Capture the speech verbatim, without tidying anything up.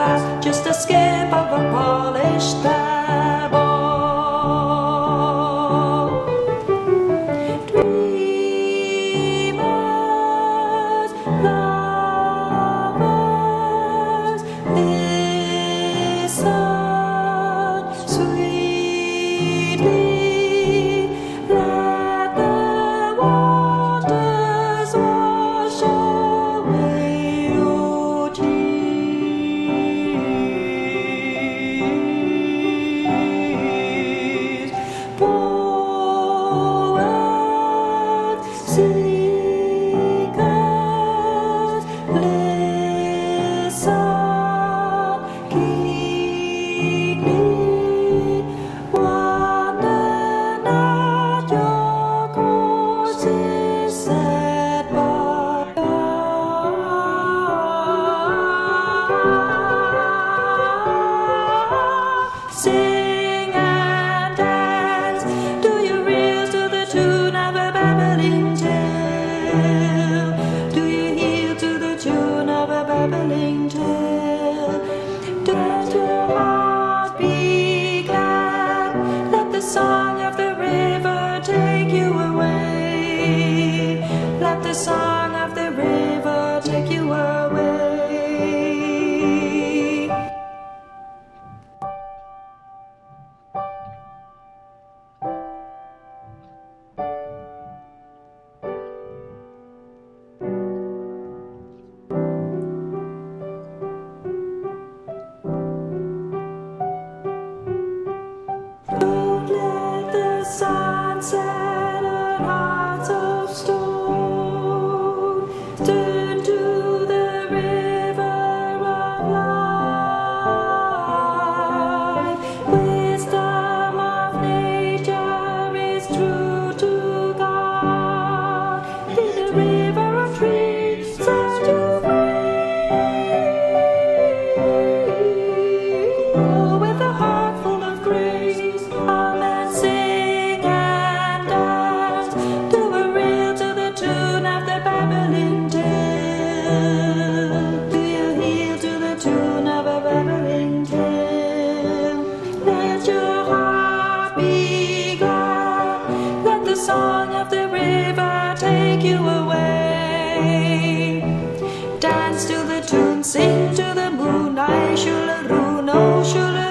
glass, just a skip of a polished pebble. Dreamers, lovers, listen sweetly. Let the waters wash away your tears. Poets, seekers, listen keenly. Wonder not your course is set by God. Sing and dance, do your reels to the tune of a babbling tale. Do you heel to the tune of a babbling tale? Let your heart be glad, let the song of the river take you away. Let the song of the river take you away. Don't let the sun set on hearts of stone. Turn to the river of life. Wisdom of nature is true to God. In the river of trees, set you free. Oh, with a heart full of grace, come and sing and dance. Do a reel to the tune of the babbling tale. Do you heel to the tune of a babbling tale? Let your heart be glad, let the song of the river take you away. Dance to the tune, sing to the moon, I shula runo, shula